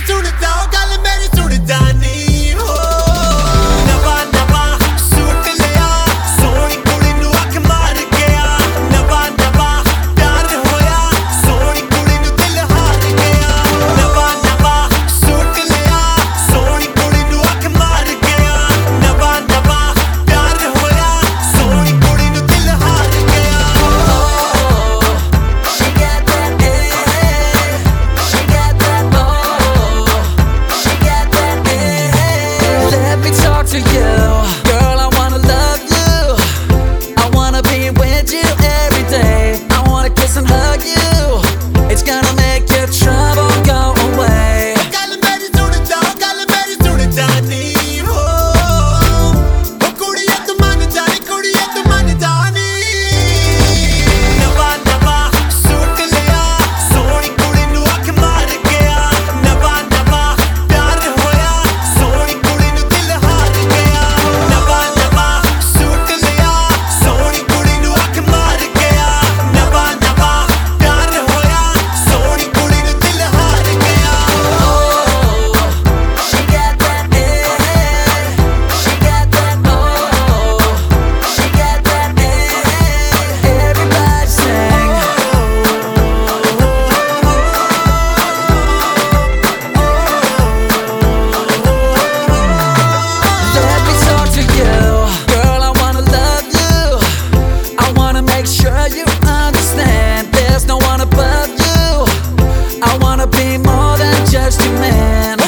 ਸੁਣਦਾ ਗੱਲ ਮੇਰੀ ਸੁਣਦਾ ਨਹੀਂ ਹੋ ਨਵਾਂ ਨਵਾਂ ਸੂਟ ਲਿਆ ਸੋਹਣੀ ਕੁੜੀ ਨੂੰ ਅੱਖ ਮਾਰ ਗਿਆ ਨਵਾਂ ਨਵਾਂ ਪਿਆਰ ਹੋਇਆ ਸੋਹਣੀ ਕੁੜੀ ਨੂੰ ਦਿਲ ਹਾਰ ਗਿਆ ਨਵਾਂ ਨਵਾਂ ਸੂਟ ਲਿਆ ਸੋਹਣੀ ਕੁੜੀ ਨੂੰ ਅੱਖ ਮਾਰ ਗਿਆ ਨਵਾਂ ਨਵਾਂ ਪਿਆਰ ਹੋਇਆ ਸੋਹਣੀ ਕੁੜੀ ਨੂੰ ਦਿਲ ਹਾਰ ਗਿਆ She got that she got that she got that Let me talk to you, girl. I wanna love you. I wanna be with you every day. I wanna kiss and hug you. It's gonna make your trouble go away. ਗੱਲ ਮੇਰੀ ਸੁਣਦਾ ਨਹੀਂ ਹੋ ਉਹ ਕੁੜੀਏ ਤੂੰ ਮੰਨ ਜਾਣੀ ਨਵਾਂ ਨਵਾਂ ਸੂਟ ਲਿਆ ਸੋਹਣੀ ਕੁੜੀ ਨੂੰ ਅੱਖ ਮਾਰ ਗਿਆ ਨਵਾਂ ਨਵਾਂ ਪਿਆਰ ਹੋਇਆ ਸੋਹਣੀ ਕੁੜੀ ਨੂੰ ਦਿਲ ਹਾਰ ਗਿਆ ਨਵਾਂ ਨਵਾਂ ਸੂਟ ਲਿਆ ਸੋਹਣੀ ਕੁੜੀ ਨੂੰ ਅੱਖ ਮਾਰ ਗਿਆ ਨਵਾਂ ਨਵਾਂ ਪਿਆਰ ਹੋਇਆ ਸੋਹਣੀ ਕੁੜੀ ਨੂੰ ਦਿਲ ਹਾਰ ਗਿਆ She got that she got that she got that Everybody sing. Let me talk to you, girl. I wanna love you. I wanna make sure you understand. There's no one above you. I wanna be more than just your man.